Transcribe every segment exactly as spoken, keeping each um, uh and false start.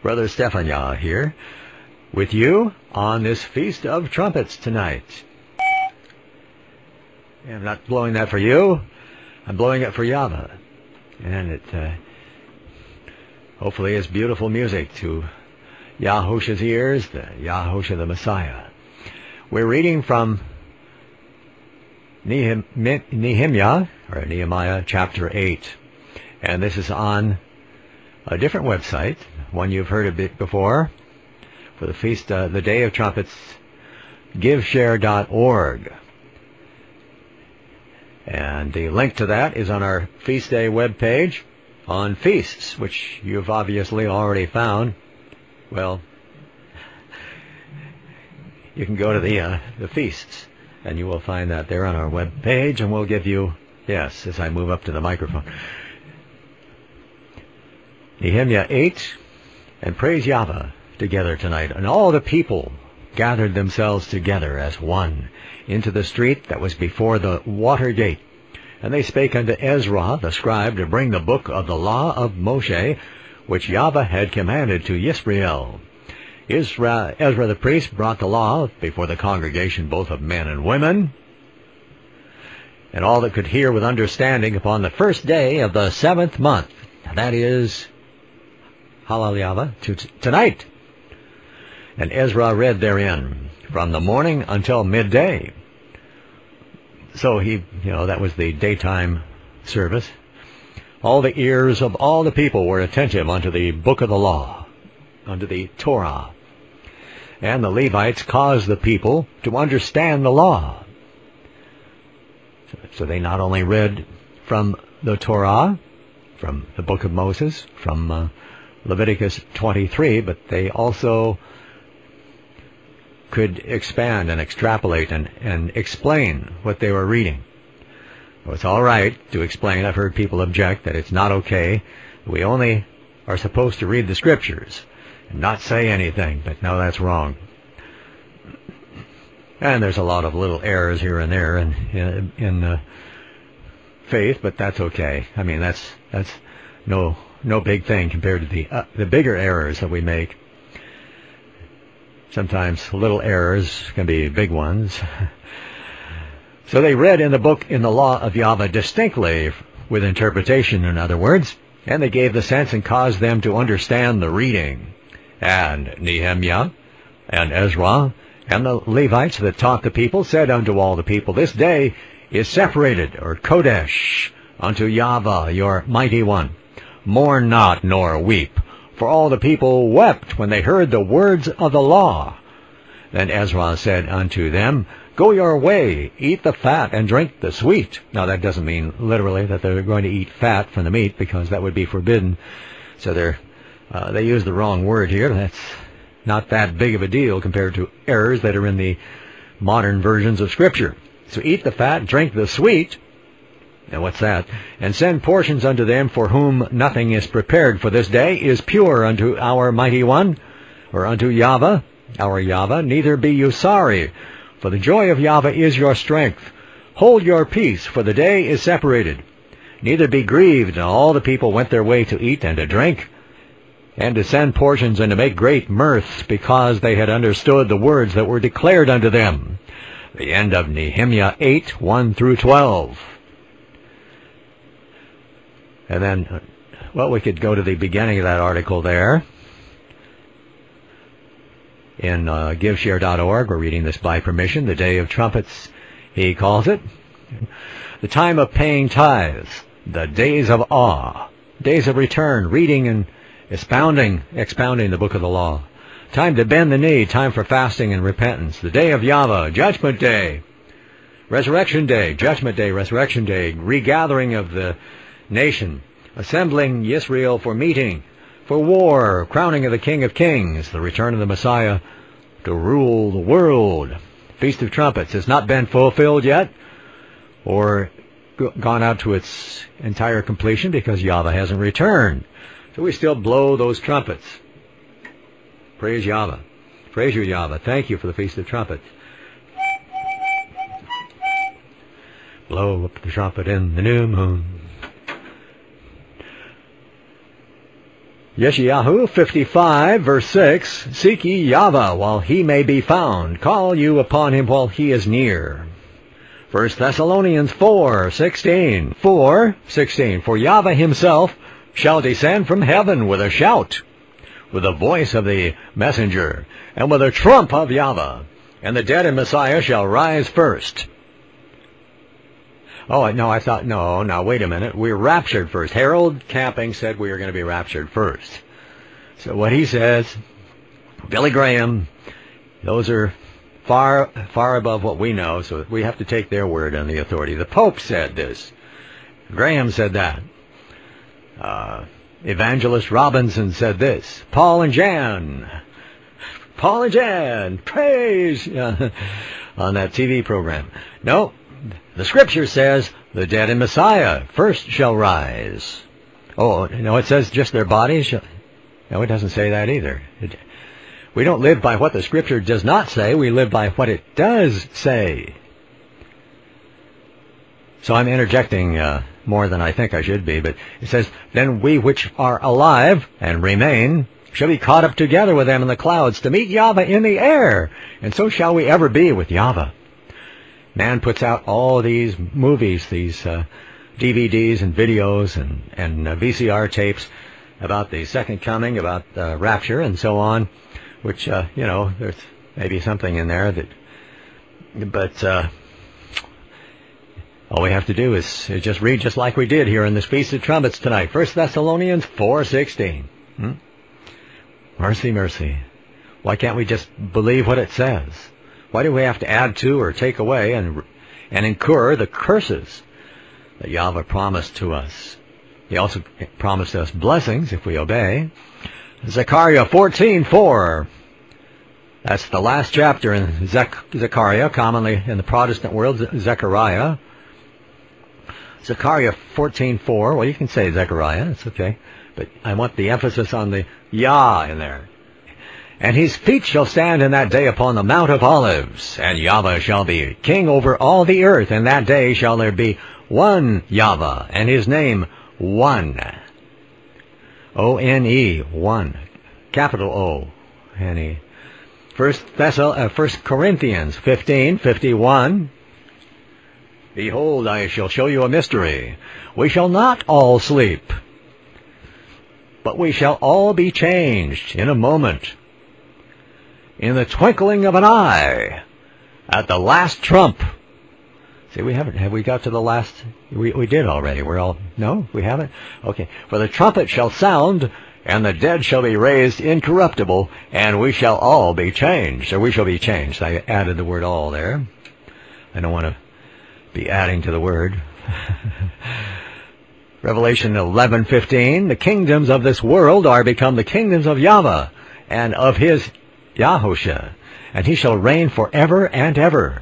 Brother Stefania here with you on this Feast of Trumpets tonight. I'm not blowing that for you. I'm blowing it for Yahweh. And it uh, hopefully is beautiful music to Yahusha's ears, the Yahusha the Messiah. We're reading from Nehem- Nehemiah, or Nehemiah chapter eight. And this is on a different website, one you've heard a bit before, for the feast, uh, the Day of Trumpets, give share dot org. And the link to that is on our Feast Day webpage on feasts, which you've obviously already found. Well, you can go to the uh, the feasts, and you will find that there on our webpage, and we'll give you, yes, as I move up to the microphone, Nehemiah eight, and praise Yahweh together tonight. And all the people gathered themselves together as one into the street that was before the water gate. And they spake unto Ezra the scribe to bring the book of the law of Moshe, which Yahweh had commanded to Yisrael. Ezra, Ezra the priest brought the law before the congregation, both of men and women, and all that could hear with understanding upon the first day of the seventh month, that is, Hallelujah, to t- tonight. And Ezra read therein from the morning until midday. So he, you know, that was the daytime service. All the ears of all the people were attentive unto the book of the law, unto the Torah. And the Levites caused the people to understand the law. So they not only read from the Torah, from the book of Moses, from uh, Leviticus twenty-three, but they also could expand and extrapolate and, and explain what they were reading. Well, it's all right to explain. I've heard people object that it's not okay. We only are supposed to read the Scriptures and not say anything, but no, that's wrong. And there's a lot of little errors here and there in in, in uh, faith, but that's okay. I mean, that's that's no no big thing compared to the uh, the bigger errors that we make. Sometimes little errors can be big ones. So they read in the book, in the law of Yahweh, distinctly, with interpretation, in other words, and they gave the sense and caused them to understand the reading. And Nehemiah and Ezra and the Levites that taught the people said unto all the people, this day is separated, or Kodesh, unto Yahweh, your mighty one. Mourn not nor weep. For all the people wept when they heard the words of the law. Then Ezra said unto them, go your way, eat the fat and drink the sweet. Now that doesn't mean literally that they're going to eat fat from the meat, because that would be forbidden. So they're, uh, they use the wrong word here. That's not that big of a deal compared to errors that are in the modern versions of Scripture. So eat the fat, drink the sweet. Now what's that? And send portions unto them for whom nothing is prepared, for this day is pure unto our mighty one, or unto Yahweh, our Yahweh. Neither be you sorry, for the joy of Yahweh is your strength. Hold your peace, for the day is separated. Neither be grieved. And all the people went their way to eat and to drink, and to send portions and to make great mirth, because they had understood the words that were declared unto them. The end of Nehemiah eight, one through twelve. And then, well, we could go to the beginning of that article there in uh, give share dot org. We're reading this by permission. The Day of Trumpets, he calls it. The time of paying tithes. The days of awe. Days of return. Reading and expounding, expounding the book of the law. Time to bend the knee. Time for fasting and repentance. The Day of Yahweh. Judgment Day. Resurrection Day. Judgment Day. Resurrection Day. Regathering of the nation, assembling Yisrael for meeting, for war, crowning of the King of Kings, the return of the Messiah to rule the world. Feast of Trumpets has not been fulfilled yet, or gone out to its entire completion, because Yahweh hasn't returned. So we still blow those trumpets. Praise Yahweh. Praise you, Yahweh. Thank you for the Feast of Trumpets. Blow up the trumpet in the new moon. Yeshayahu fifty-five, verse six, Seek ye Yahweh while he may be found. Call you upon him while he is near. First Thessalonians four, sixteen. four, sixteen. For Yahweh himself shall descend from heaven with a shout, with the voice of the messenger, and with a trump of Yahweh, and the dead in Messiah shall rise first. Oh, no, I thought, no, now wait a minute. We're raptured first. Harold Camping said we were going to be raptured first. So what he says, Billy Graham, those are far, far above what we know, so we have to take their word on the authority. The Pope said this. Graham said that. Uh, Evangelist Robinson said this. Paul and Jan. Paul and Jan, praise, uh, on that T V program. No. The Scripture says, the dead in Messiah first shall rise. Oh, no, it says just their bodies shall... No, it doesn't say that either. It... We don't live by what the Scripture does not say. We live by what it does say. So I'm interjecting uh, more than I think I should be, but it says, then we which are alive and remain shall be caught up together with them in the clouds to meet Yahweh in the air, and so shall we ever be with Yahweh. Man puts out all these movies, these uh, D V Ds and videos and, and uh, V C R tapes about the second coming, about uh, rapture and so on, which, uh, you know, there's maybe something in there that, but uh, all we have to do is, is just read just like we did here in this Feast of Trumpets tonight. First Thessalonians four sixteen. Hmm? Mercy, mercy. Why can't we just believe what it says? Why do we have to add to or take away and and incur the curses that Yahweh promised to us? He also promised us blessings if we obey. Zechariah fourteen four. That's the last chapter in Zech- Zechariah, commonly in the Protestant world, Zechariah. Zechariah fourteen four. Well, you can say Zechariah, it's okay. But I want the emphasis on the Yah in there. And his feet shall stand in that day upon the Mount of Olives, and Yahweh shall be king over all the earth. In that day shall there be one Yahweh, and his name One. O N E, one. Capital O, N E. First Thessal, uh, First Corinthians fifteen fifty-one. Behold, I shall show you a mystery. We shall not all sleep, but we shall all be changed in a moment, in the twinkling of an eye, at the last trump. See, we haven't, have we got to the last? We, we did already. We're all, no, we haven't? Okay. For the trumpet shall sound, and the dead shall be raised incorruptible, and we shall all be changed. Or we shall be changed. I added the word all there. I don't want to be adding to the word. Revelation eleven fifteen. The kingdoms of this world are become the kingdoms of Yahweh, and of his Yahusha, and he shall reign forever and ever.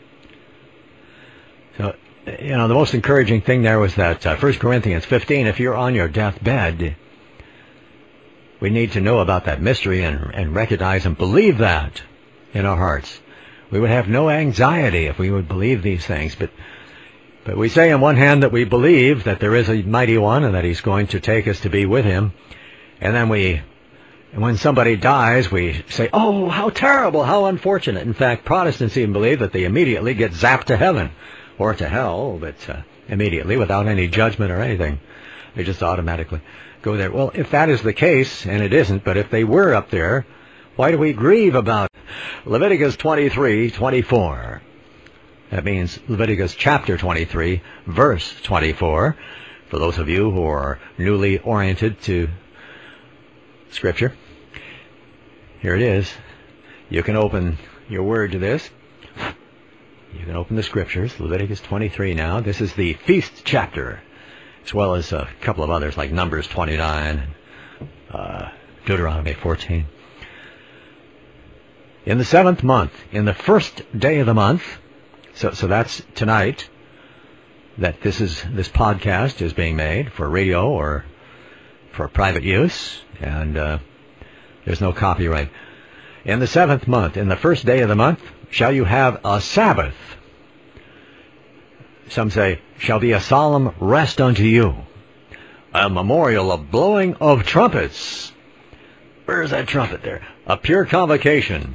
So, you know, the most encouraging thing there was that uh, First Corinthians fifteen, if you're on your deathbed, we need to know about that mystery and, and recognize and believe that in our hearts. We would have no anxiety if we would believe these things, but but we say on one hand that we believe that there is a mighty one and that he's going to take us to be with him, and then we And when somebody dies, we say, oh, how terrible, how unfortunate. In fact, Protestants even believe that they immediately get zapped to heaven or to hell, but uh, immediately without any judgment or anything. They just automatically go there. Well, if that is the case, and it isn't, but if they were up there, why do we grieve about it? Leviticus twenty-three twenty-four. That means Leviticus chapter twenty-three, verse twenty-four, for those of you who are newly oriented to Scripture. Here it is. You can open your word to this. You can open the Scriptures, Leviticus twenty-three now. This is the feast chapter, as well as a couple of others like Numbers twenty-nine, uh, Deuteronomy fourteen. In the seventh month, in the first day of the month, so so that's tonight, that this is this podcast is being made for radio or for private use, and uh, there's no copyright. In the seventh month, in the first day of the month, shall you have a Sabbath. Some say, shall be a solemn rest unto you. a memorial, a blowing of trumpets. Where's that trumpet there? A pure convocation.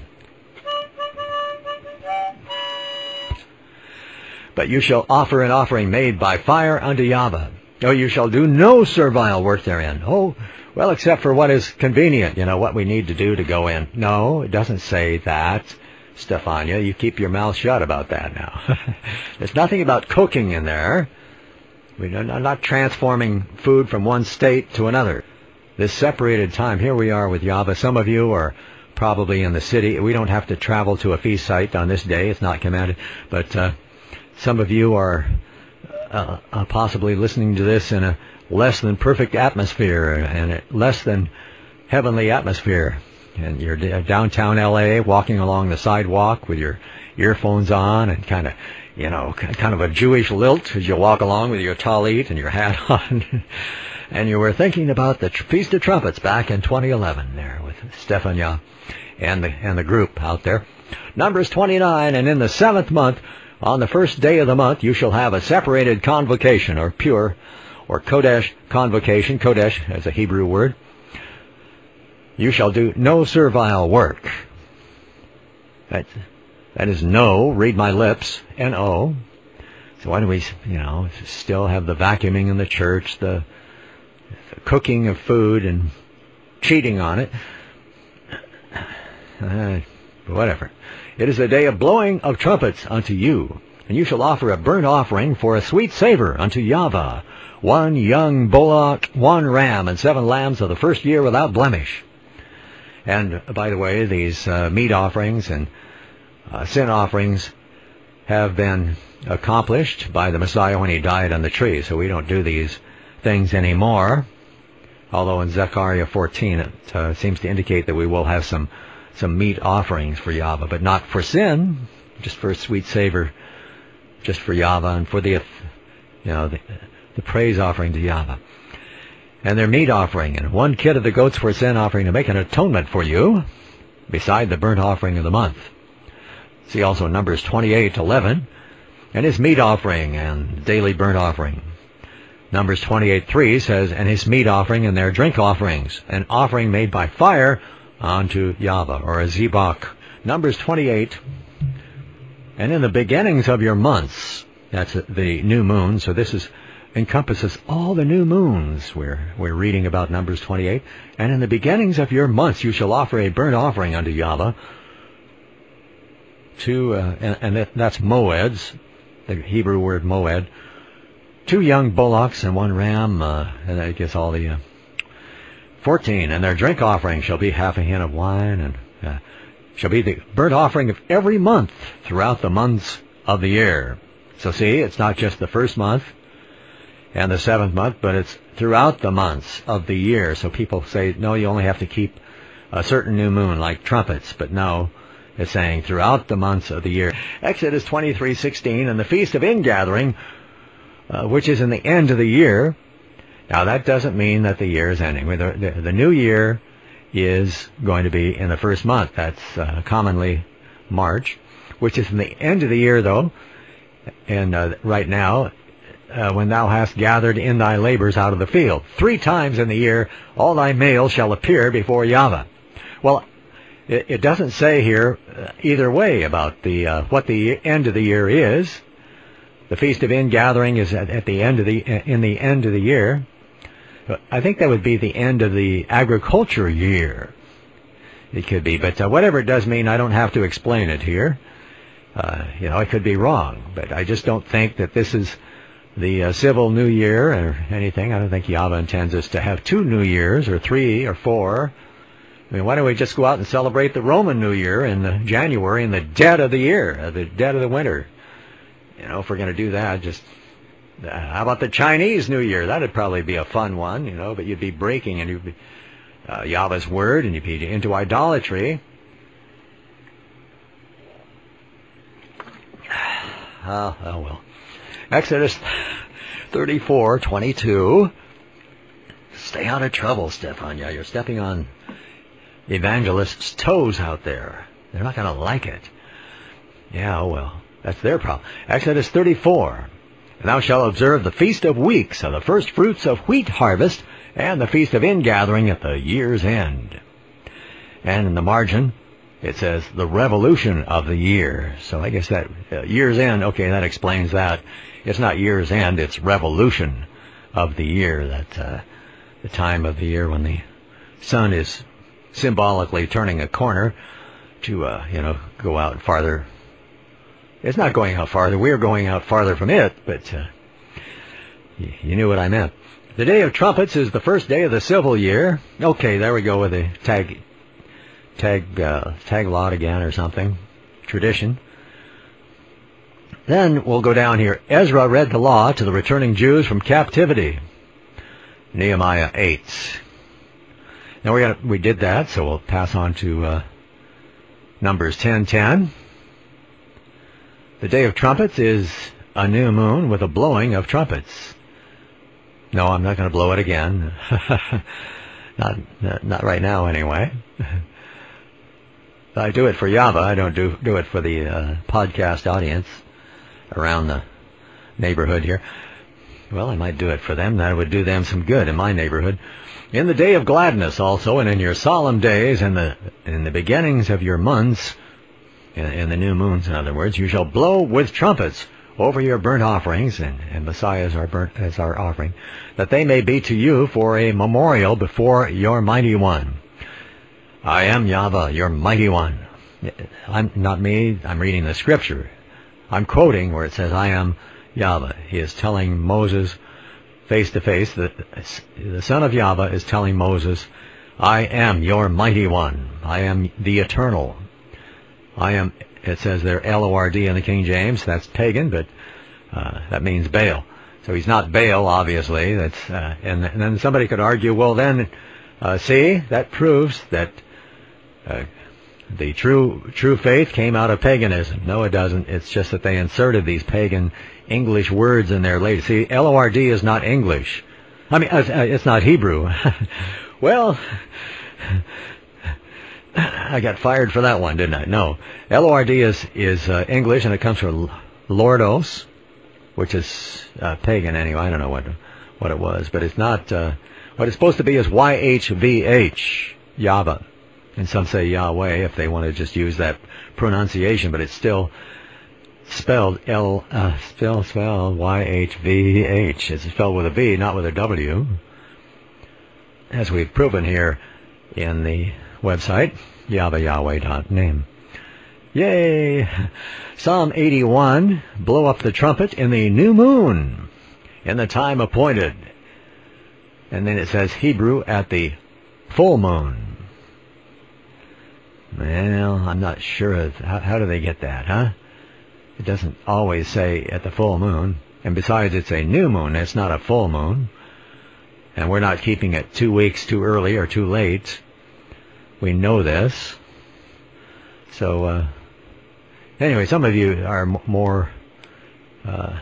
But you shall offer an offering made by fire unto Yahweh. No, you shall do no servile work therein. Oh, well, except for what is convenient, you know, what we need to do to go in. No, it doesn't say that, Stefania. You keep your mouth shut about that now. There's nothing about cooking in there. We're not transforming food from one state to another. This separated time, here we are with Yahweh. Some of you are probably in the city. We don't have to travel to a feast site on this day. It's not commanded. But uh, some of you are uh, uh, possibly listening to this in a less than perfect atmosphere and a less than heavenly atmosphere. And you're downtown L A walking along the sidewalk with your earphones on and kind of, you know, kind of a Jewish lilt as you walk along with your talit and your hat on. And you were thinking about the Feast of Trumpets back in twenty eleven there with Stefania and the, and the group out there. Numbers twenty-nine, and in the seventh month, on the first day of the month, you shall have a separated convocation, or pure, or Kodesh convocation. Kodesh is a Hebrew word. You shall do no servile work. That, that is no, read my lips, N O. So why do we, you know, still have the vacuuming in the church, the, the cooking of food and cheating on it? Uh, whatever. It is a day of blowing of trumpets unto you, and you shall offer a burnt offering for a sweet savor unto Yahweh, one young bullock, one ram, and seven lambs of the first year without blemish. And, by the way, these uh, meat offerings and uh, sin offerings have been accomplished by the Messiah when he died on the tree, so we don't do these things anymore. Although in Zechariah fourteen it uh, seems to indicate that we will have some some meat offerings for Yahweh, but not for sin, just for a sweet savor, just for Yahweh and for the, you know, the, the praise offering to Yahweh. And their meat offering, and one kid of the goats for a sin offering to make an atonement for you, beside the burnt offering of the month. See also Numbers twenty-eight eleven, and his meat offering and daily burnt offering. Numbers twenty-eight three says, and his meat offering and their drink offerings, an offering made by fire unto Yahweh, or a zebach. Numbers twenty-eight, and in the beginnings of your months, that's the new moon, so this is encompasses all the new moons. We're we're reading about Numbers twenty-eight. And in the beginnings of your months you shall offer a burnt offering unto Yahweh. Two, uh, and, and that's moeds, the Hebrew word moed. Two young bullocks and one ram, uh, and I guess all the uh, fourteen. And their drink offering shall be half a hin of wine, and uh, shall be the burnt offering of every month throughout the months of the year. So see, it's not just the first month and the seventh month, but it's throughout the months of the year. So people say, no, you only have to keep a certain new moon, like trumpets. But no, it's saying throughout the months of the year. Exodus twenty-three sixteen, and the Feast of Ingathering, uh, which is in the end of the year. Now, that doesn't mean that the year is ending. The, the, the new year is going to be in the first month. That's uh, commonly March, which is in the end of the year, though. And uh, right now, Uh, when thou hast gathered in thy labors out of the field. Three times in the year all thy males shall appear before Yahweh. Well, it, it doesn't say here uh, either way about the uh, what the end of the year is. The Feast of Ingathering is at, at the end of the in the end of the year. I think that would be the end of the agriculture year. It could be, but uh, whatever it does mean, I don't have to explain it here. Uh, you know, I could be wrong, but I just don't think that this is the uh, civil new year or anything. I don't think Yahweh intends us to have two new years or three or four. I mean, why don't we just go out and celebrate the Roman New Year in the January, in the dead of the year, uh, the dead of the winter? You know, if we're going to do that, just uh, how about the Chinese New Year? That'd probably be a fun one, you know, but you'd be breaking and you'd be uh, Yahweh's word, and you'd be into idolatry. Oh, oh well. Exodus thirty-four twenty-two. Stay out of trouble, Stefania. You're stepping on evangelists' toes out there. They're not going to like it. Yeah, oh well. That's their problem. Exodus thirty-four. And thou shalt observe the Feast of Weeks, of the first fruits of wheat harvest, and the Feast of Ingathering at the year's end. And in the margin, it says the revolution of the year. So I guess that uh, year's end, okay, that explains that. It's not year's end, it's revolution of the year. That's uh, the time of the year when the sun is symbolically turning a corner to, uh, you know, go out farther. It's not going out farther. We're going out farther from it, but uh, you, you knew what I meant. The Day of Trumpets is the first day of the civil year. Okay, there we go with the tag, tag, uh, tag lot again or something. Tradition. Then we'll go down here. Ezra read the law to the returning Jews from captivity. Nehemiah eight. Now we got we did that, so we'll pass on to uh, Numbers ten ten. The Day of Trumpets is a new moon with a blowing of trumpets. No, I'm not going to blow it again. not, not not right now, anyway. I do it for Yava. I don't do do it for the uh, podcast audience around the neighborhood here. Well, I might do it for them. That would do them some good in my neighborhood. In the day of gladness also, and in your solemn days, and the in the beginnings of your months, in, in the new moons, in other words, you shall blow with trumpets over your burnt offerings, and, and Messiah as our burnt as our offering, that they may be to you for a memorial before your mighty one. I am Yahweh, your mighty one. I'm not me. I'm reading the scripture. I'm quoting where it says, I am Yahweh. He is telling Moses face to face, that the son of Yahweh is telling Moses, I am your mighty one. I am the eternal. I am, it says there, L O R D in the King James. That's pagan, but uh, that means Baal. So he's not Baal, obviously. That's uh, and, and then somebody could argue, well then, uh, see, that proves that uh, the true true faith came out of paganism. No, it doesn't. It's just that they inserted these pagan English words in there later. See, L O R D is not English. I mean, it's not Hebrew. Well, I got fired for that one, didn't I? No. L O R D is, is uh, English, and it comes from Lordos, which is uh, pagan anyway. I don't know what what it was, but it's not. Uh, what it's supposed to be is Y H V H, Yahweh. And some say Yahweh if they want to just use that pronunciation, but it's still spelled L, uh, spelled, spelled Y H V H. It's spelled with a V, not with a W. As we've proven here in the website, Yahweh Yahweh dot name. Yay! Psalm eighty-one, blow up the trumpet in the new moon, in the time appointed. And then it says Hebrew at the full moon. Well, I'm not sure. Of, how, how do they get that, huh? It doesn't always say at the full moon. And besides, it's a new moon. It's not a full moon. And we're not keeping it two weeks too early or too late. We know this. So, uh, anyway, some of you are m- more, uh,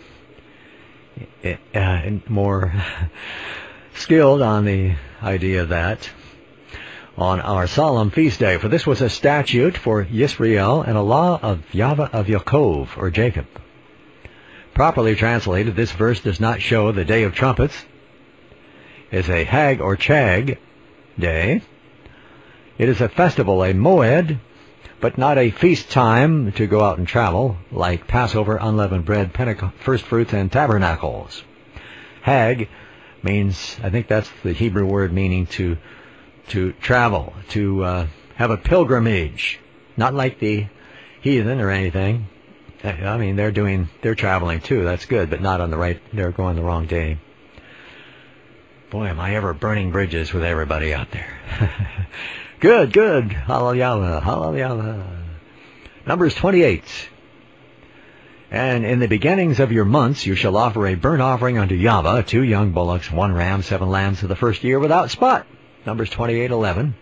uh, more skilled on the idea of that. On our solemn feast day, for this was a statute for Yisrael and a law of Yahweh of Yaakov, or Jacob. Properly translated, this verse does not show the Day of Trumpets is a Hag or Chag day. It is a festival, a moed, but not a feast time to go out and travel, like Passover, unleavened bread, Pentecost, first fruits, and tabernacles. Hag means, I think that's the Hebrew word meaning to to travel, to uh, have a pilgrimage, not like the heathen or anything. I mean, they're doing, they're traveling too. That's good, but not on the right. They're going the wrong day. Boy, am I ever burning bridges with everybody out there. Good, good. Hallelujah, hallelujah. Numbers twenty-eight. And in the beginnings of your months you shall offer a burnt offering unto Yahweh, two young bullocks, one ram, seven lambs of the first year without spot. Numbers twenty-eight eleven.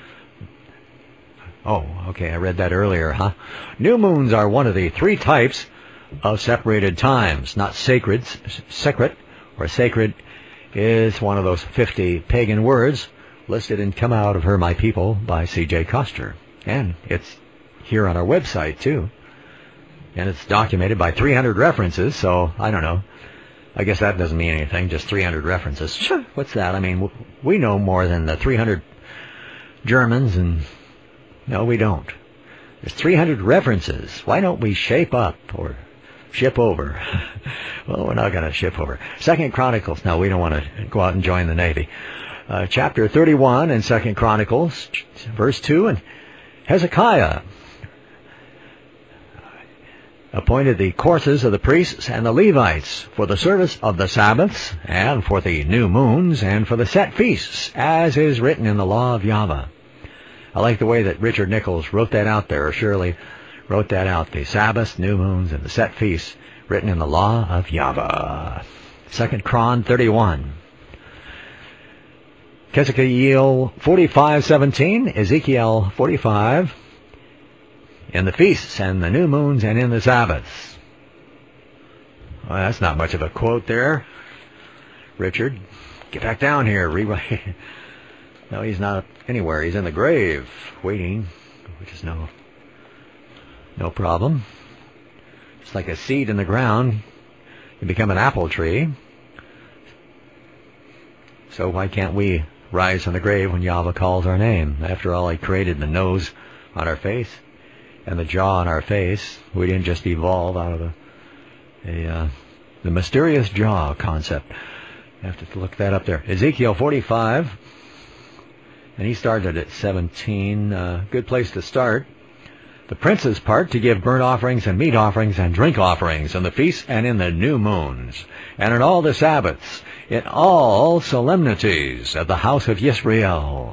Oh, okay, I read that earlier, huh? New moons are one of the three types of separated times, not sacred. Sacred, or sacred, is one of those fifty pagan words listed in Come Out of Her, My People by C J Coster. And it's here on our website, too. And it's documented by three hundred references, so I don't know. I guess that doesn't mean anything, just three hundred references. Sure, what's that? I mean, we know more than the three hundred Germans, and no, we don't. There's three hundred references. Why don't we shape up or ship over? Well, we're not going to ship over. Second Chronicles. No, we don't want to go out and join the Navy. Uh, chapter thirty-one in Second Chronicles, verse two, and Hezekiah appointed the courses of the priests and the Levites for the service of the Sabbaths and for the new moons and for the set feasts, as is written in the law of Yahweh. I like the way that Richard Nichols wrote that out there, or Shirley wrote that out, the Sabbaths, new moons, and the set feasts, written in the law of Yahweh. Second Chron thirty-one. Ezekiel forty-five seventeen, Ezekiel forty-five, in the feasts and the new moons and in the Sabbaths. Well, that's not much of a quote there. Richard, get back down here. Rewrite. No, he's not anywhere. He's in the grave, waiting, which is no, no problem. It's like a seed in the ground. You become an apple tree. So why can't we rise from the grave when Yahweh calls our name? After all, He created the nose on our face and the jaw on our face. We didn't just evolve out of a, a uh, the mysterious jaw concept. I have to look that up there. Ezekiel forty-five, and he started at seventeen. Uh, good place to start. The prince's part to give burnt offerings and meat offerings and drink offerings in the feasts and in the new moons and in all the Sabbaths, in all solemnities of the house of Yisrael.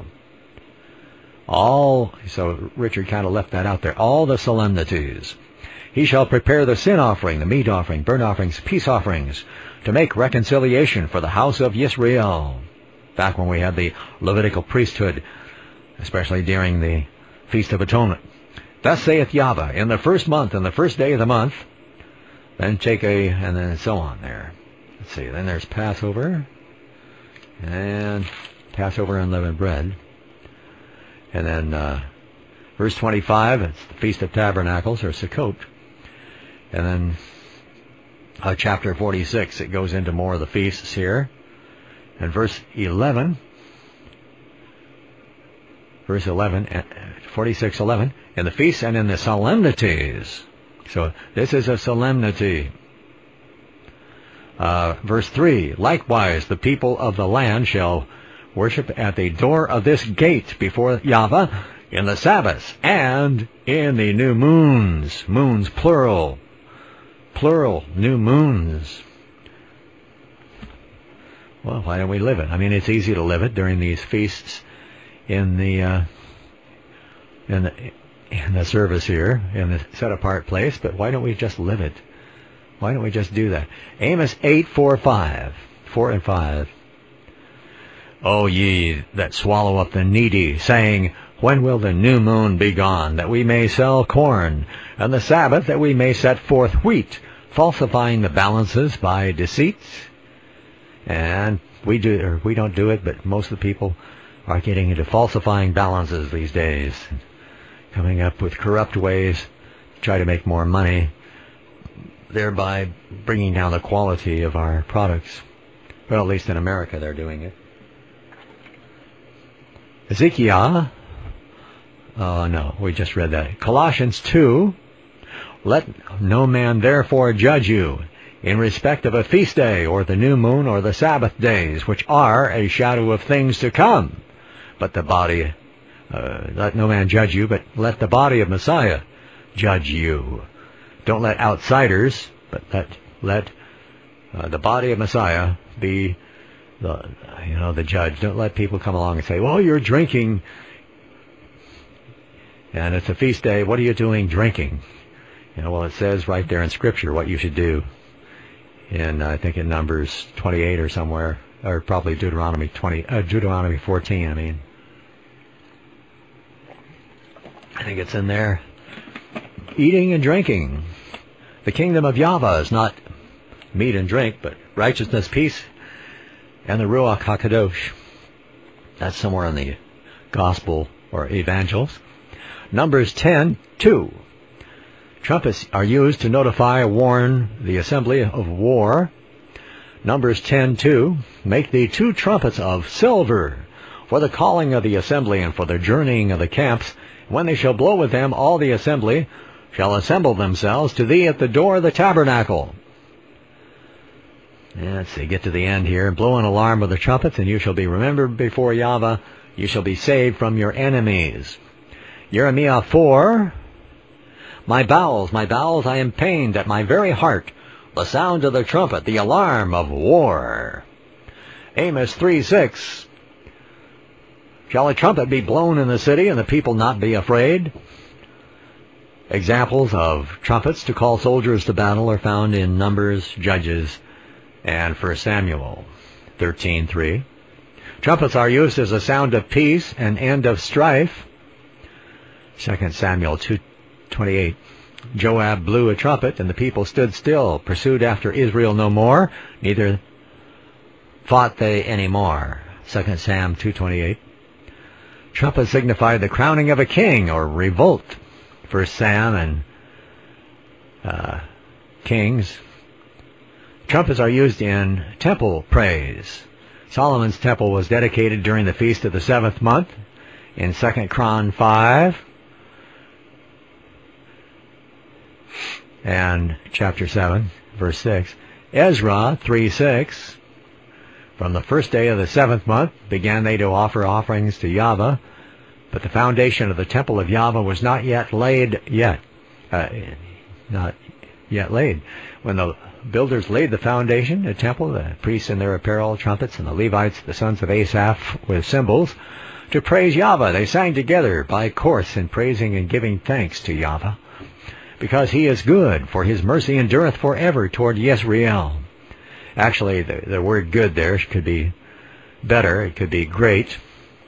All, so Richard kind of left that out there, all the solemnities. He shall prepare the sin offering, the meat offering, burnt offerings, peace offerings, to make reconciliation for the house of Yisrael. Back when we had the Levitical priesthood, especially during the Feast of Atonement. Thus saith Yahweh, in the first month, in the first day of the month, then take a, and then so on there. Let's see, then there's Passover, and Passover unleavened bread. And then uh, verse twenty-five, it's the Feast of Tabernacles, or Sukkot. And then uh, chapter forty-six, it goes into more of the feasts here. And verse eleven, verse eleven, forty-six eleven, in the feasts and in the solemnities. So this is a solemnity. Uh, verse three, likewise the people of the land shall worship at the door of this gate before Yahweh in the Sabbaths and in the new moons. Moons, plural. Plural, new moons. Well, why don't we live it? I mean, it's easy to live it during these feasts in the uh, in the in the service here, in the set-apart place, but why don't we just live it? Why don't we just do that? Amos eight, four, five. four and five. O ye that swallow up the needy, saying, when will the new moon be gone, that we may sell corn, and the Sabbath, that we may set forth wheat, falsifying the balances by deceit? And we do, or we don't do it, but most of the people are getting into falsifying balances these days, coming up with corrupt ways to try to make more money, thereby bringing down the quality of our products. Well, at least in America they're doing it. Ezekiel, oh no, we just read that. Colossians two, let no man therefore judge you in respect of a feast day, or the new moon, or the Sabbath days, which are a shadow of things to come. But the body, uh, let no man judge you, but let the body of Messiah judge you. Don't let outsiders, but let let uh, the body of Messiah be the, you know, the judge. Don't let people come along and say, well, you're drinking, and it's a feast day. What are you doing drinking? You know, well, it says right there in Scripture what you should do. In, I think in Numbers twenty-eight or somewhere, or probably Deuteronomy twenty, uh, Deuteronomy fourteen, I mean. I think it's in there. Eating and drinking. The kingdom of Yahweh is not meat and drink, but righteousness, peace, and the Ruach HaKadosh. That's somewhere in the Gospel or Evangels. Numbers ten, two. Trumpets are used to notify, warn the assembly of war. Numbers ten two, make thee two trumpets of silver for the calling of the assembly and for the journeying of the camps. When they shall blow with them, all the assembly shall assemble themselves to thee at the door of the tabernacle. Yeah, let's see, get to the end here. Blow an alarm with the trumpets, and you shall be remembered before Yahweh. You shall be saved from your enemies. Jeremiah four, my bowels, my bowels, I am pained at my very heart. The sound of the trumpet, the alarm of war. Amos three six, shall a trumpet be blown in the city, and the people not be afraid? Examples of trumpets to call soldiers to battle are found in Numbers, Judges, and First Samuel thirteen three. Trumpets are used as a sound of peace and end of strife. Second Samuel two twenty-eight. Joab blew a trumpet, and the people stood still, pursued after Israel no more, neither fought they any more. Second Sam two twenty-eight. Trumpets signify the crowning of a king or revolt. First Sam and uh, Kings. Trumpets are used in temple praise. Solomon's temple was dedicated during the feast of the seventh month in Second Chron five and chapter seven, verse six. Ezra three six. From the first day of the seventh month began they to offer offerings to Yahweh, but the foundation of the temple of Yahweh was not yet laid yet. Uh, not yet laid. When the builders laid the foundation, the temple, the priests in their apparel, trumpets, and the Levites, the sons of Asaph, with cymbals, to praise Yahweh, they sang together by course in praising and giving thanks to Yahweh, because he is good, for his mercy endureth forever toward Yisrael. Actually, the, the word good there could be better. It could be great,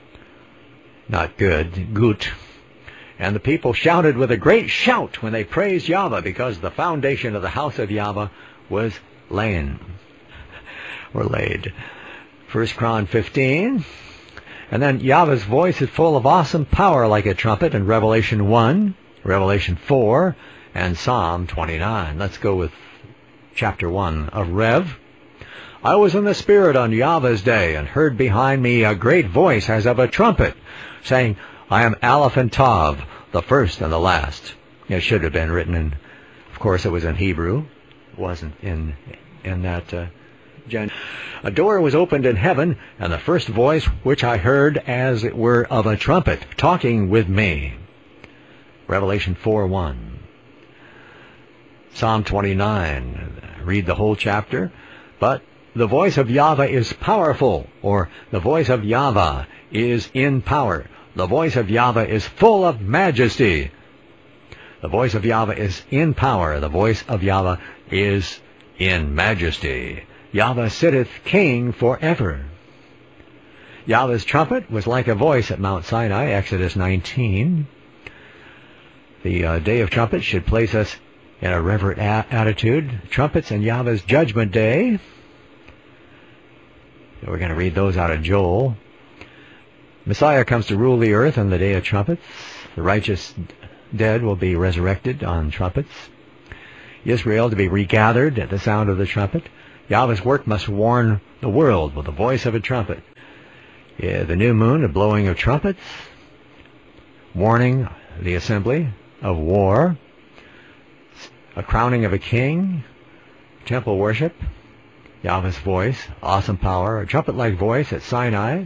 not good, gut. And the people shouted with a great shout when they praised Yahweh, because the foundation of the house of Yahweh was laid. or laid. First Chron fifteen. And then Yahweh's voice is full of awesome power like a trumpet in Revelation one, Revelation four, and Psalm twenty-nine. Let's go with chapter one of Rev. I was in the Spirit on Yahweh's day, and heard behind me a great voice as of a trumpet, saying, I am Aleph and Tav, the first and the last. It should have been written in, of course it was in Hebrew. It wasn't in in that uh, gen. A door was opened in heaven, and the first voice which I heard as it were of a trumpet, talking with me. Revelation four one. Psalm twenty-nine. Read the whole chapter. But the voice of Yahweh is powerful, or the voice of Yahweh is in power. The voice of Yahweh is full of majesty. The voice of Yahweh is in power. The voice of Yahweh is in majesty. Yahweh sitteth king forever. Yahweh's trumpet was like a voice at Mount Sinai, Exodus nineteen. The uh, day of trumpets should place us in a reverent a- attitude. Trumpets and Yahweh's judgment day. We're going to read those out of Joel. Messiah comes to rule the earth on the day of trumpets. The righteous dead will be resurrected on trumpets. Israel to be regathered at the sound of the trumpet. Yahweh's work must warn the world with the voice of a trumpet. Yeah, the new moon, the blowing of trumpets. Warning the assembly of war. A crowning of a king. Temple worship. Yahweh's voice, awesome power, a trumpet-like voice at Sinai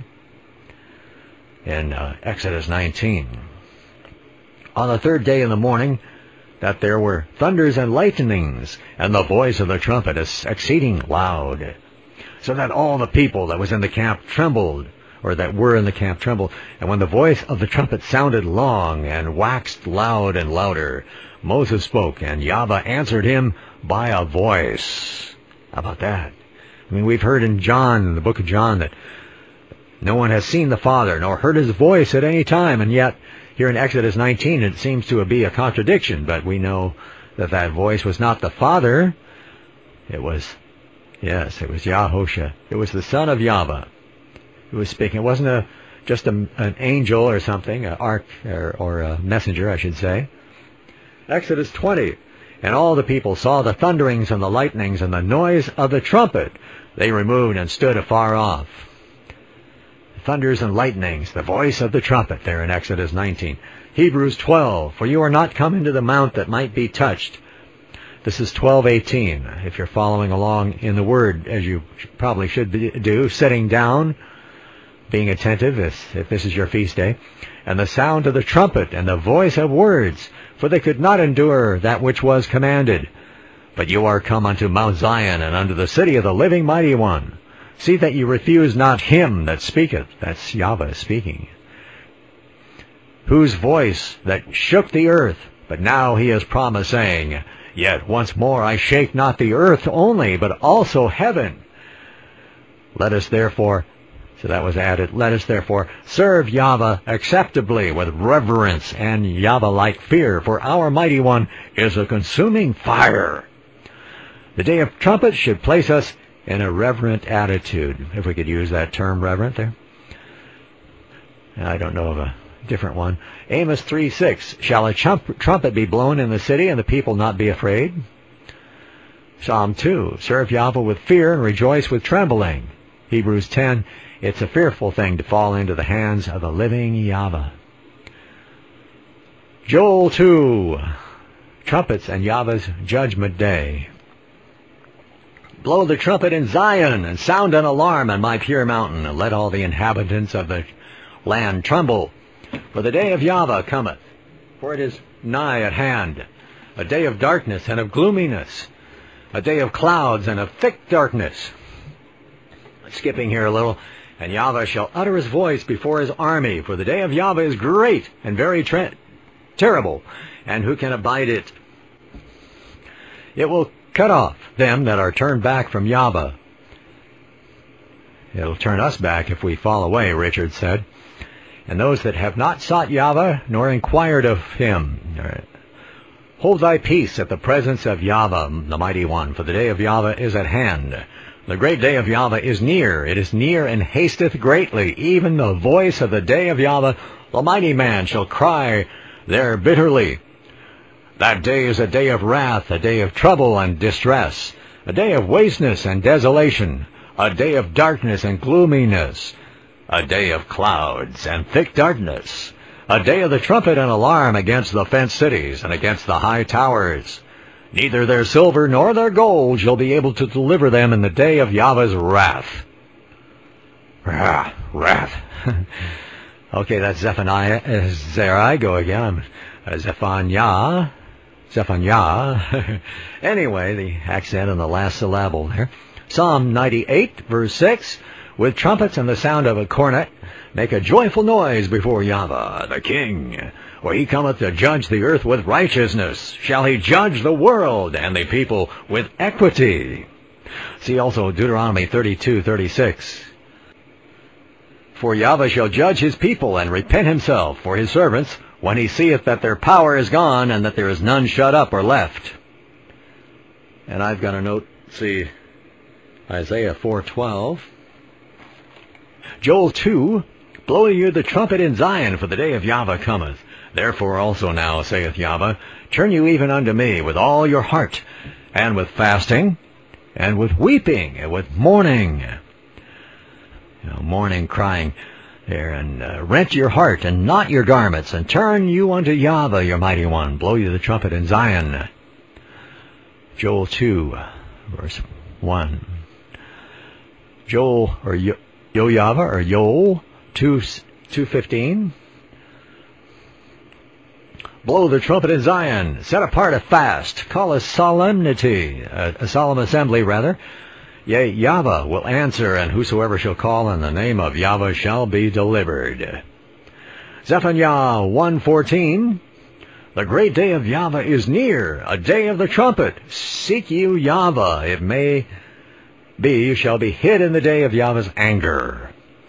in uh, Exodus nineteen. On the third day in the morning, that there were thunders and lightnings, and the voice of the trumpet is exceeding loud, so that all the people that was in the camp trembled, or that were in the camp trembled. And when the voice of the trumpet sounded long and waxed loud and louder, Moses spoke, and Yahweh answered him by a voice. How about that? I mean, we've heard in John, in the book of John, that no one has seen the Father, nor heard his voice at any time, and yet here in Exodus nineteen it seems to be a contradiction, but we know that that voice was not the Father. It was, yes, it was Yahusha. It was the Son of Yahweh who was speaking. It wasn't a, just a, an angel or something, an ark, or, or a messenger, I should say. Exodus twenty. And all the people saw the thunderings and the lightnings and the noise of the trumpet. They removed and stood afar off. Thunders and lightnings, the voice of the trumpet, there in Exodus nineteen. Hebrews twelve, for you are not come into the mount that might be touched. This is twelve eighteen, if you're following along in the Word, as you probably should do, sitting down, being attentive if, if this is your feast day. And the sound of the trumpet and the voice of words, for they could not endure that which was commanded. But you are come unto Mount Zion, and unto the city of the living mighty one. See that you refuse not him that speaketh, that's Yahweh speaking, whose voice that shook the earth, but now he has promised, saying, Yet once more I shake not the earth only, but also heaven. Let us therefore, so that was added, let us therefore serve Yahweh acceptably with reverence and Yahweh-like fear, for our mighty one is a consuming fire. The day of trumpets should place us in a reverent attitude, if we could use that term, reverent, there. I don't know of a different one. Amos three six, shall a chump- trumpet be blown in the city, and the people not be afraid? Psalm two, serve Yahweh with fear and rejoice with trembling. Hebrews ten, it's a fearful thing to fall into the hands of the living Yahweh. Joel two, trumpets and Yahweh's judgment day. Blow the trumpet in Zion, and sound an alarm on my pure mountain, and let all the inhabitants of the land tremble. For the day of Yahweh cometh, for it is nigh at hand, a day of darkness and of gloominess, a day of clouds and of thick darkness. Skipping here a little, and Yahweh shall utter his voice before his army, for the day of Yahweh is great and very tre- terrible, and who can abide it? It will cut off them that are turned back from Yahweh. It'll turn us back if we fall away, Richard said. And those that have not sought Yahweh, nor inquired of him. Hold thy peace at the presence of Yahweh, the mighty one, for the day of Yahweh is at hand. The great day of Yahweh is near. It is near and hasteth greatly. Even the voice of the day of Yahweh, the mighty man, shall cry there bitterly. That day is a day of wrath, a day of trouble and distress, a day of wasteness and desolation, a day of darkness and gloominess, a day of clouds and thick darkness, a day of the trumpet and alarm against the fenced cities and against the high towers. Neither their silver nor their gold shall be able to deliver them in the day of Yahweh's wrath. Ah, wrath. Okay, that's Zephaniah. Uh, there I go again. Uh, Zephaniah. Zephaniah. Anyway, the accent on the last syllable there. Psalm ninety-eight, verse six. With trumpets and the sound of a cornet, make a joyful noise before Yahweh, the King. For he cometh to judge the earth with righteousness. Shall he judge the world and the people with equity. See also Deuteronomy thirty-two, thirty-six. For Yahweh shall judge his people and repent himself for his servants, when he seeth that their power is gone, and that there is none shut up or left. And I've got a note, see, Isaiah four twelve. Joel two, blow you the trumpet in Zion, for the day of Yahweh cometh. Therefore also now, saith Yahweh, turn you even unto me with all your heart, and with fasting, and with weeping, and with mourning. You know, mourning, crying there, and uh, rent your heart, and not your garments, and turn you unto Yahweh, your mighty one. Blow you the trumpet in Zion. Joel two, verse one. Joel, or Yo, Yo Yahweh, or Joel two, two fifteen. Blow the trumpet in Zion, set apart a fast, call a solemnity, a, a solemn assembly rather. Yea, Yahweh will answer, and whosoever shall call on the name of Yahweh shall be delivered. Zephaniah one fourteen. The great day of Yahweh is near, a day of the trumpet. Seek you Yahweh, it may be you shall be hid in the day of Yahweh's anger.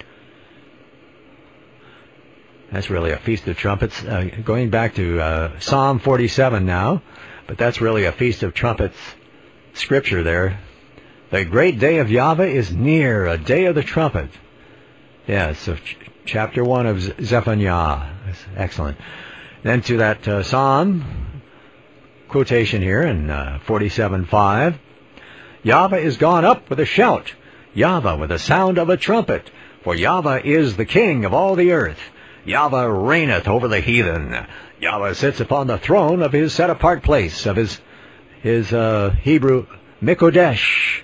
That's really a Feast of Trumpets. Uh, going back to uh, Psalm forty-seven now, but that's really a Feast of Trumpets scripture there. The great day of Yahweh is near, a day of the trumpet. Yeah, so ch- chapter one of Zephaniah. That's excellent. Then to that uh, Psalm, quotation here in uh, forty-seven five. Yahweh is gone up with a shout, Yahweh with the sound of a trumpet. For Yahweh is the king of all the earth. Yahweh reigneth over the heathen. Yahweh sits upon the throne of his set-apart place, of his his uh, Hebrew Mikodesh.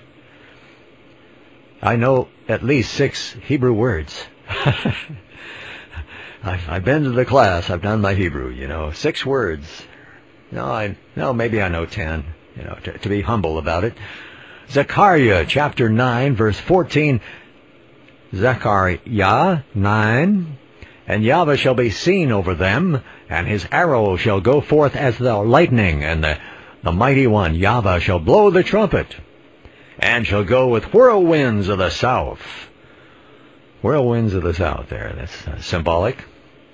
I know at least six Hebrew words. I've, I've been to the class. I've done my Hebrew, you know. Six words. No, I no, maybe I know ten, you know, to, to be humble about it. Zechariah chapter nine, verse fourteen. Zechariah nine. And Yahweh shall be seen over them, and his arrow shall go forth as the lightning, and the, the mighty one, Yahweh, shall blow the trumpet, and shall go with whirlwinds of the south. Whirlwinds of the south there, that's uh, symbolic.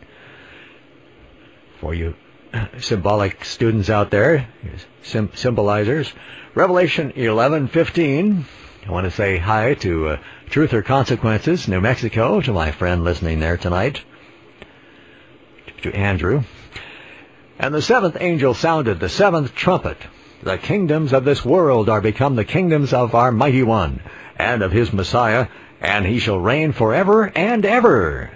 For you symbolic students out there, sim- symbolizers. Revelation eleven fifteen. I want to say hi to uh, Truth or Consequences, New Mexico, to my friend listening there tonight, to Andrew. And the seventh angel sounded the seventh trumpet. The kingdoms of this world are become the kingdoms of our mighty one, and of his Messiah, and he shall reign forever and ever.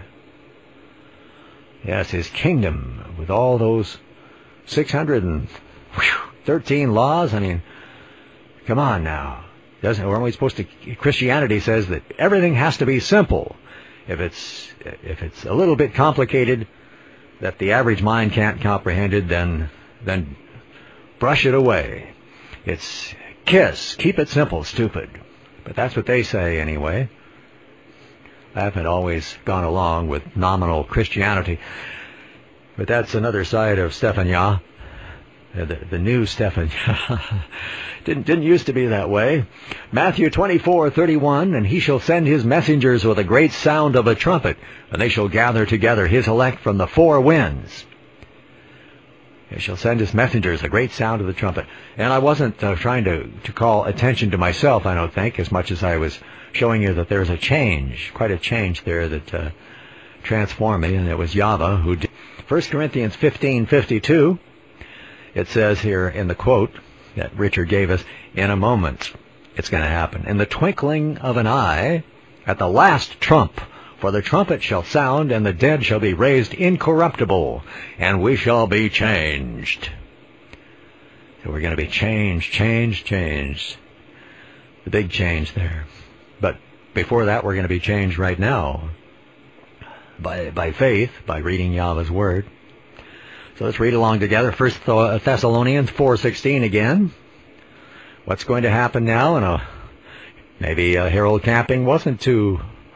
Yes, his kingdom, with all those six hundred thirteen laws. I mean, come on now. Doesn't, aren't we supposed to, Christianity says that everything has to be simple. If it's, if it's a little bit complicated, that the average mind can't comprehend it, then, then brush it away. It's KISS. Keep it simple, stupid. But that's what they say anyway. I haven't always gone along with nominal Christianity. But that's another side of Stefania. The, the new Stefania. didn't, didn't used to be that way. Matthew twenty-four thirty-one, and he shall send his messengers with a great sound of a trumpet, and they shall gather together his elect from the four winds. He shall send his messengers, a great sound of the trumpet. And I wasn't uh, trying to, to call attention to myself, I don't think, as much as I was showing you that there's a change, quite a change there that uh, transformed me, and it was Yahweh who did. First Corinthians fifteen fifty-two, it says here in the quote that Richard gave us, in a moment it's going to happen. In the twinkling of an eye, at the last trump, for the trumpet shall sound, and the dead shall be raised incorruptible, and we shall be changed. So we're going to be changed, changed, changed. The big change there. But before that, we're going to be changed right now. By by faith, by reading Yahweh's Word. So let's read along together. First Thessalonians four sixteen again. What's going to happen now? And a, maybe uh, Harold Camping wasn't too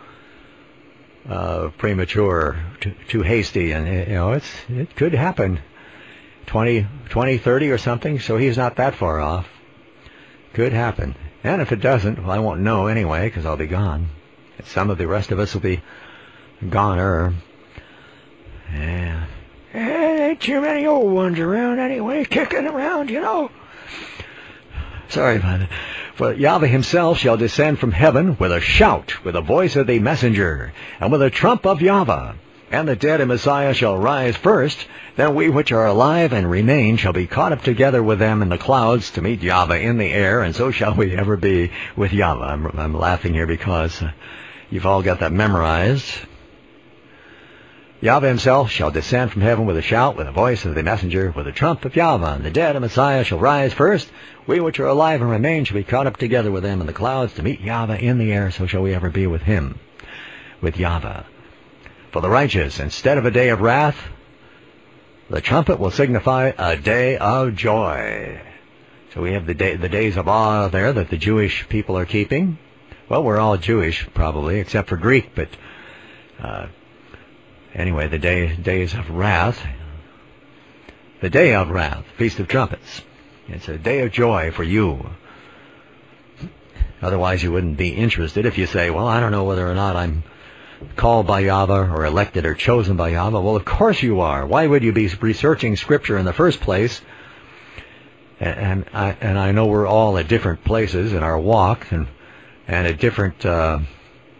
uh, premature, too, too hasty, and you know it's it could happen. twenty, twenty, thirty or something. So he's not that far off. Could happen. And if it doesn't, well, I won't know anyway because I'll be gone. And some of the rest of us will be goner. Yeah. Ain't too many old ones around anyway, kicking around, you know. Sorry about it. For Yahweh himself shall descend from heaven with a shout, with the voice of the messenger, and with a trump of Yahweh. And the dead in Messiah shall rise first. Then we which are alive and remain shall be caught up together with them in the clouds to meet Yahweh in the air, and so shall we ever be with Yahweh. I'm, I'm laughing here because uh, you've all got that memorized. Yahweh himself shall descend from heaven with a shout, with the voice of the messenger, with the trump of Yahweh. And the dead in Messiah shall rise first. We which are alive and remain shall be caught up together with them in the clouds to meet Yahweh in the air. So shall we ever be with him, with Yahweh. For the righteous, instead of a day of wrath, the trumpet will signify a day of joy. So we have the day, the days of awe there that the Jewish people are keeping. Well, we're all Jewish, probably, except for Greek, but... Uh, Anyway, the day, days of wrath, the day of wrath, Feast of Trumpets. It's a day of joy for you. Otherwise, you wouldn't be interested if you say, well, I don't know whether or not I'm called by Yahweh or elected or chosen by Yahweh. Well, of course you are. Why would you be researching Scripture in the first place? And, and, I, and I know we're all at different places in our walk and, and at different uh,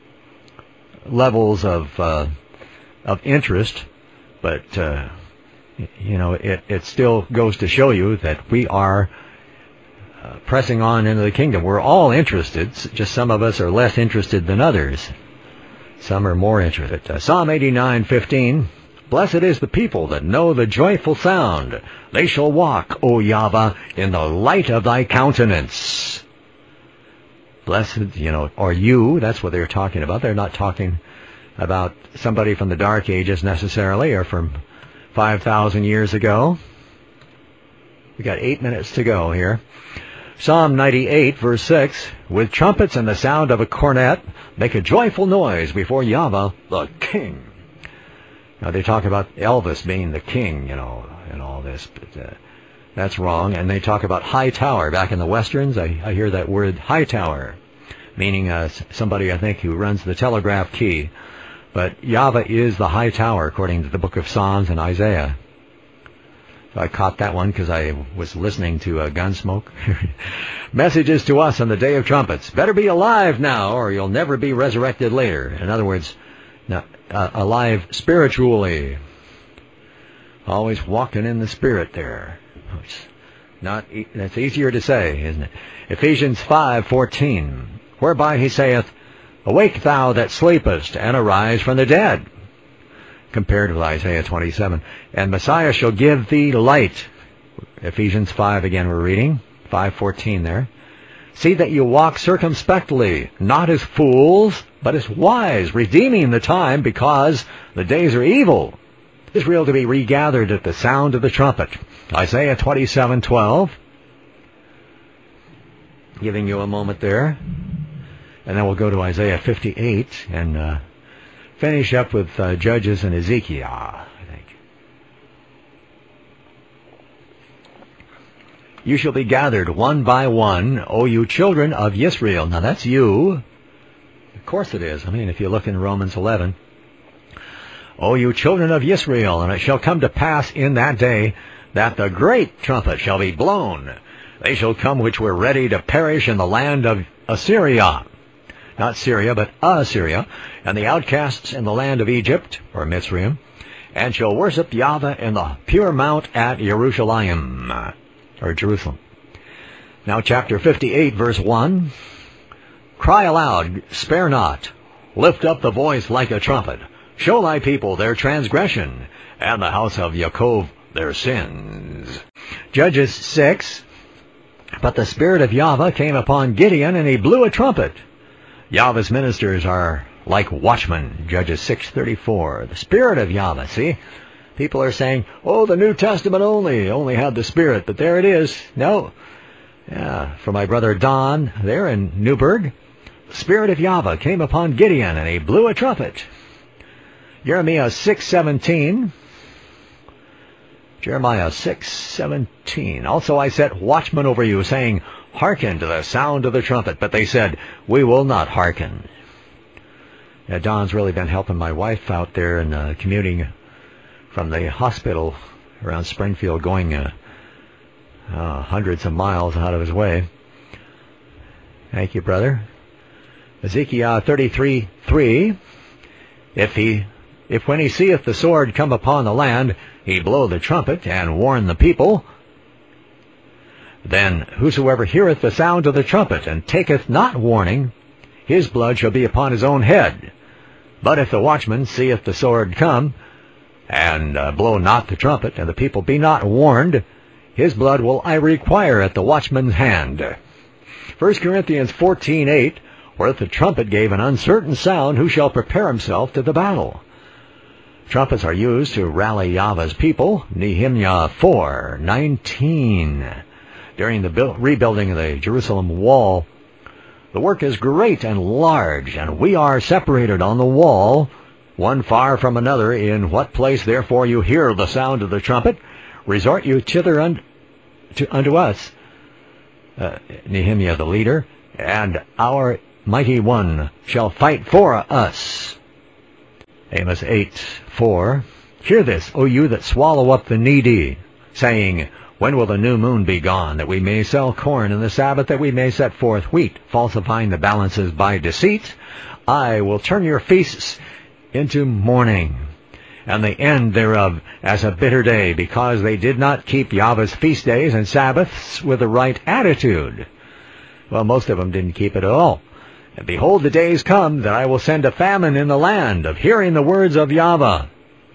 levels of... Uh, of interest, but uh, you know, it, it still goes to show you that we are uh, pressing on into the kingdom. We're all interested, just some of us are less interested than others. Some are more interested. Uh, Psalm eighty-nine fifteen. Blessed is the people that know the joyful sound. They shall walk, O Yahweh, in the light of thy countenance. Blessed, you know, or you, that's what they're talking about. They're not talking about somebody from the Dark Ages necessarily, or from five thousand years ago. We got eight minutes to go here. Psalm ninety-eight, verse six. With trumpets and the sound of a cornet, make a joyful noise before Yahweh, the King. Now, they talk about Elvis being the king, you know, and all this, but uh, that's wrong. And they talk about high tower. Back in the Westerns, I, I hear that word high tower, meaning uh, somebody, I think, who runs the telegraph key. But Yahweh is the high tower, according to the book of Psalms and Isaiah. So I caught that one because I was listening to uh, Gunsmoke. Messages to us on the Day of Trumpets. Better be alive now, or you'll never be resurrected later. In other words, now, uh, alive spiritually. Always walking in the Spirit there. It's not e- that's easier to say, isn't it? Ephesians five fourteen. Whereby he saith, Awake thou that sleepest, and arise from the dead. Compared with Isaiah twenty-seven. And Messiah shall give thee light. Ephesians five again we're reading. five fourteen there. See that you walk circumspectly, not as fools, but as wise, redeeming the time, because the days are evil. Israel to be regathered at the sound of the trumpet. Isaiah twenty-seven twelve. Giving you a moment there. And then we'll go to Isaiah fifty-eight and uh, finish up with uh, Judges and Ezekiel, I think. You shall be gathered one by one, O you children of Israel. Now that's you. Of course it is. I mean, if you look in Romans eleven. O you children of Israel, and it shall come to pass in that day that the great trumpet shall be blown. They shall come which were ready to perish in the land of Assyria. Not Syria, but Assyria, and the outcasts in the land of Egypt, or Mitzrayim, and shall worship Yahweh in the pure mount at Jerusalem, or Jerusalem. Now chapter fifty-eight, verse one. Cry aloud, spare not, lift up the voice like a trumpet, show thy people their transgression, and the house of Jacob their sins. Judges six. But the Spirit of Yahweh came upon Gideon, and he blew a trumpet. Yahweh's ministers are like watchmen, Judges six thirty-four. The Spirit of Yahweh, see? People are saying, oh, the New Testament only, only had the Spirit, but there it is. No. Yeah, for my brother Don, there in Newburgh, the Spirit of Yahweh came upon Gideon, and he blew a trumpet. Jeremiah six seventeen. Jeremiah six seventeen. Also I set watchmen over you, saying, Hearken to the sound of the trumpet. But they said, we will not hearken. Yeah, Don's really been helping my wife out there and uh, commuting from the hospital around Springfield, going uh, uh, hundreds of miles out of his way. Thank you, brother. Ezekiel thirty-three three. If he, if when he seeth the sword come upon the land, he blow the trumpet and warn the people, then whosoever heareth the sound of the trumpet and taketh not warning, his blood shall be upon his own head. But if the watchman seeth the sword come, and uh, blow not the trumpet, and the people be not warned, his blood will I require at the watchman's hand. First Corinthians fourteen eight, where if the trumpet gave an uncertain sound, who shall prepare himself to the battle? Trumpets are used to rally Yahweh's people. Nehemiah four nineteen. During the build, rebuilding of the Jerusalem wall, the work is great and large, and we are separated on the wall, one far from another. In what place, therefore, you hear the sound of the trumpet, resort you thither un- to, unto us. Uh, Nehemiah the leader, and our mighty one shall fight for us. Amos eight four. Hear this, O you that swallow up the needy, saying, when will the new moon be gone, that we may sell corn, and the Sabbath that we may set forth wheat, falsifying the balances by deceit? I will turn your feasts into mourning, and the end thereof as a bitter day, because they did not keep Yahweh's feast days and Sabbaths with the right attitude. Well, most of them didn't keep it at all. And behold, the days come that I will send a famine in the land of hearing the words of Yahweh.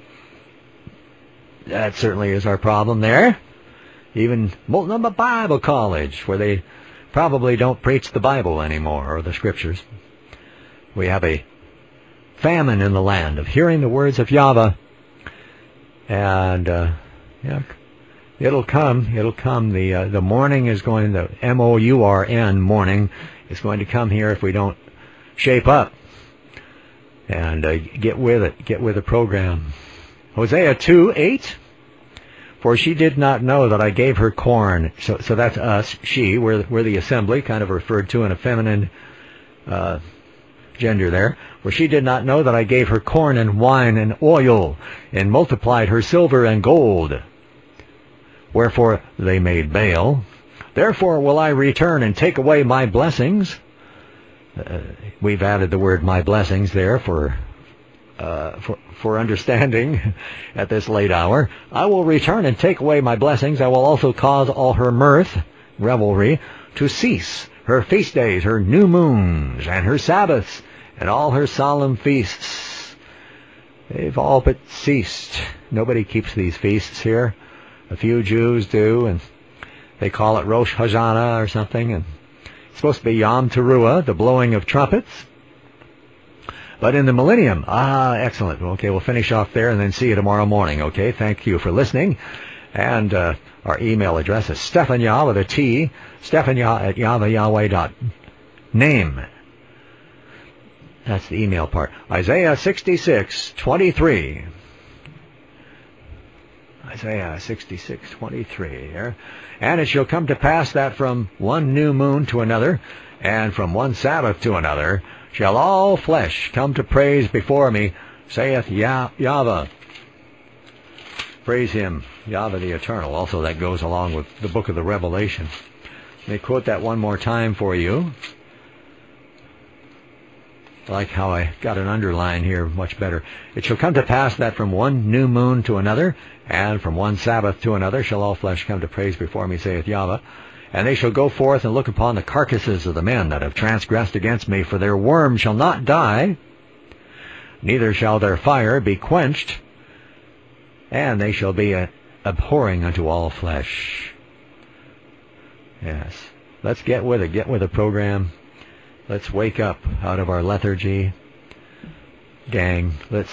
That certainly is our problem there. Even Multnomah Bible College, where they probably don't preach the Bible anymore, or the Scriptures. We have a famine in the land of hearing the words of Yahweh. And, uh, yeah, it'll come, it'll come. The, uh, the morning is going, the M O U R N, morning, is going to come here if we don't shape up and uh, get with it, get with the program. Hosea two eight. For she did not know that I gave her corn. So, so that's us, she. We're, we're the assembly, kind of referred to in a feminine uh, gender there. For she did not know that I gave her corn and wine and oil, and multiplied her silver and gold. Wherefore they made Baal. Therefore will I return and take away my blessings. Uh, we've added the word my blessings there for... Uh, for, for understanding at this late hour. I will return and take away my blessings. I will also cause all her mirth, revelry, to cease, her feast days, her new moons, and her Sabbaths, and all her solemn feasts. They've all but ceased. Nobody keeps these feasts here. A few Jews do, and they call it Rosh Hashanah or something, and it's supposed to be Yom Teruah, the blowing of trumpets. But in the millennium, ah, excellent. Okay, we'll finish off there and then see you tomorrow morning, okay? Thank you for listening. And uh, our email address is Stephanyah with a T, Stephanyah at Yahweh Yahweh dot name. That's the email part. Isaiah sixty-six twenty-three. Isaiah sixty-six twenty-three here. And it shall come to pass that from one new moon to another, and from one Sabbath to another, shall all flesh come to praise before me, saith Yah- Yahweh. Praise him, Yahweh the Eternal. Also, that goes along with the book of the Revelation. Let me quote that one more time for you. I like how I got an underline here much better. It shall come to pass that from one new moon to another, and from one Sabbath to another, shall all flesh come to praise before me, saith Yahweh. And they shall go forth and look upon the carcasses of the men that have transgressed against me, for their worm shall not die, neither shall their fire be quenched, and they shall be a, abhorring unto all flesh. Yes. Let's get with it. Get with the program. Let's wake up out of our lethargy. Gang, let's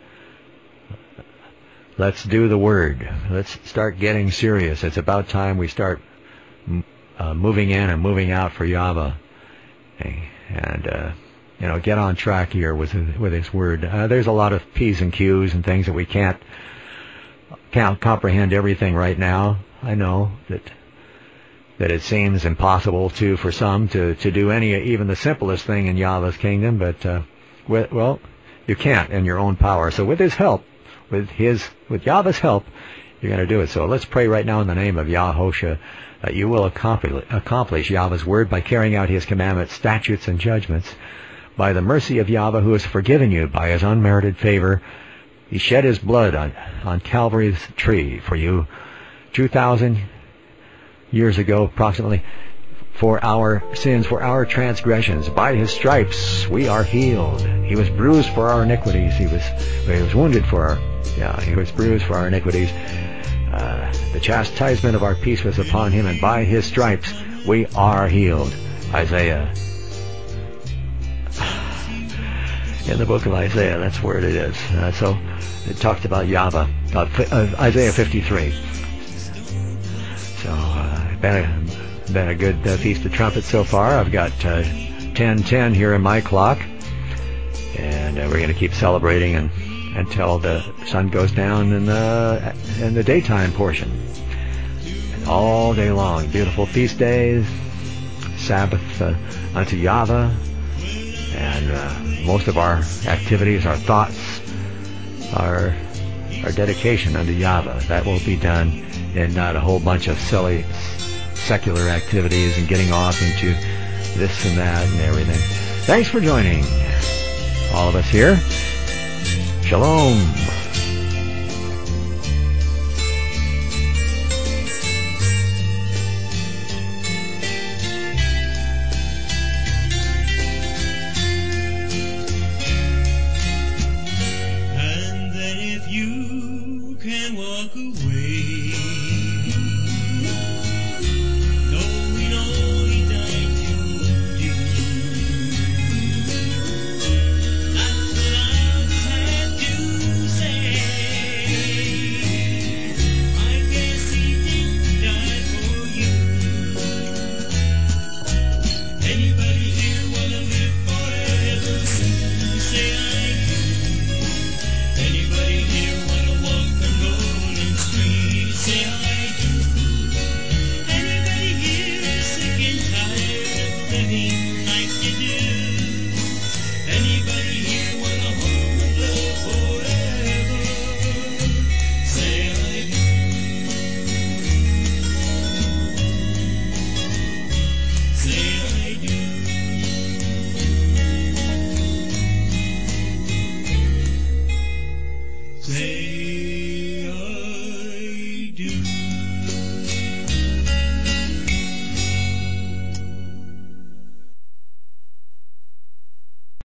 let's do the word. Let's start getting serious. It's about time we start Uh, moving in and moving out for Yahweh, and uh, you know, get on track here with with His word. Uh, there's a lot of P's and Q's and things that we can't can't comprehend everything right now. I know that that it seems impossible to for some to to do any even the simplest thing in Yahweh's kingdom, but uh, with, well, you can't in your own power. So with His help, with His with Yahweh's help, you're going to do it. So let's pray right now in the name of Yahushua, that you will accomplish, accomplish Yahweh's word by carrying out His commandments, statutes, and judgments. By the mercy of Yahweh, who has forgiven you by His unmerited favor, He shed His blood on, on Calvary's tree for you two thousand years ago, approximately, for our sins, for our transgressions. By His stripes we are healed. He was bruised for our iniquities. He was, he was wounded for our, yeah, He was bruised for our iniquities. Uh, the chastisement of our peace was upon Him, and by His stripes we are healed. Isaiah. In the book of Isaiah, that's where it is. Uh, so it talks about Yahweh. Uh, uh, Isaiah fifty-three. So uh, been a been a good uh, Feast of Trumpets so far. I've got uh, ten ten here in my clock, and uh, we're going to keep celebrating and. until the sun goes down in the in the daytime portion. And all day long, beautiful feast days, Sabbath uh, unto Yahweh, and uh, most of our activities, our thoughts, our our dedication unto Yahweh. That will be done, and not a whole bunch of silly secular activities and getting off into this and that and everything. Thanks for joining all of us here. Shalom. May